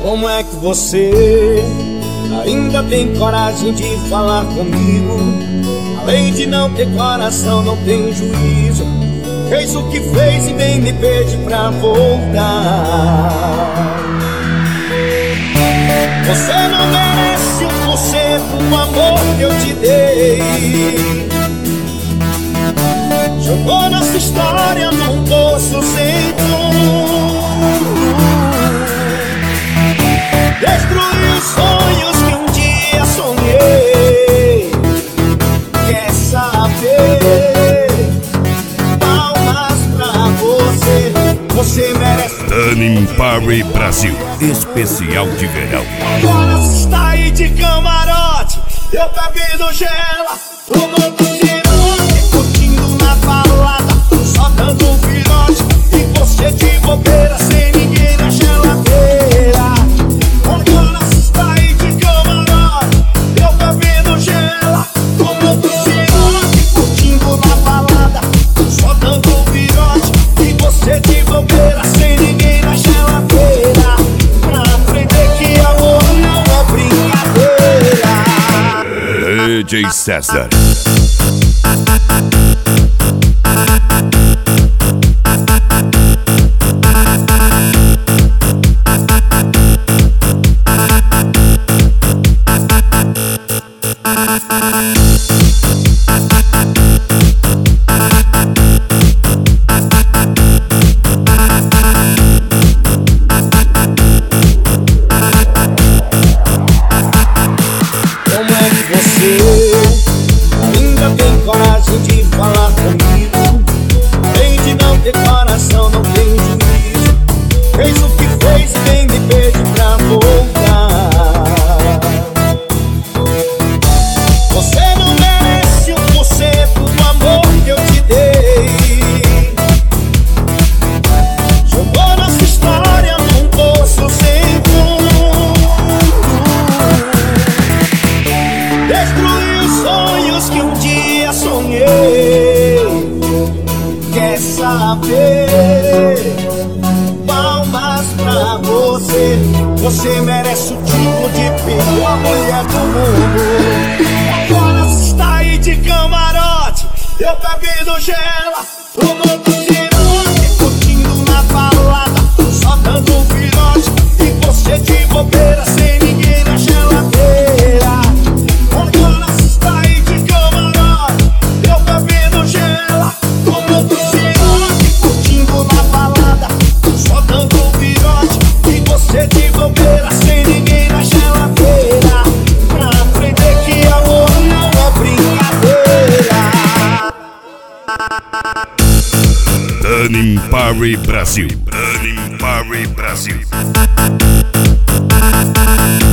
Como é que você ainda tem coragem de falar comigo? Além de não ter coração, não tem juízo. Fez o que fez e nem me pede pra voltar. Você não merece 1% do amor que eu te dei. Jogou nossa história num poço sem fundo. Destruiu os sonhos que um dia sonhei. Quer saber? Palmas pra você. Você merece. Dani Parry Brasil, especial de verão. Agora você está aí de camarote, eu bebendo gela, tomando cirote, curtindo na balada, só dando um virote. E você de bobeira, sem ninguém na geladeira. Agora você está aí de camarote, eu bebendo gela, tomando cirote, curtindo na balada, só dando um virote. E você de bobeira, sem ninguém na geladeira. Pra aprender que amor não é brincadeira. DJ César. Ainda tem coragem de falar comigo? Além de não ter coração, não tem juízo. Fez o que fez e nem me pede pra voltar. Você não merece 1% do amor que eu te dei. Jogou nossa história num poço sem fundo. Destruiu os sonhos que um dia sonhei. Quer saber? Palmas pra você. Você merece o título de pior mulher do mundo. Agora você está aí de camarote, eu bebendo gela, tomando cirote, curtindo na balada, só dando um virote. E você de bobeira, sem ninguém na geladeira. Agora você está aí de camarote, eu bebendo gela, tomando cirote, curtindo na balada, só dando um virote. E você de bobeira, sem ninguém na geladeira. Pra aprender que amor não é brincadeira. Dani Parry Brasil. Dani Parry Brasil.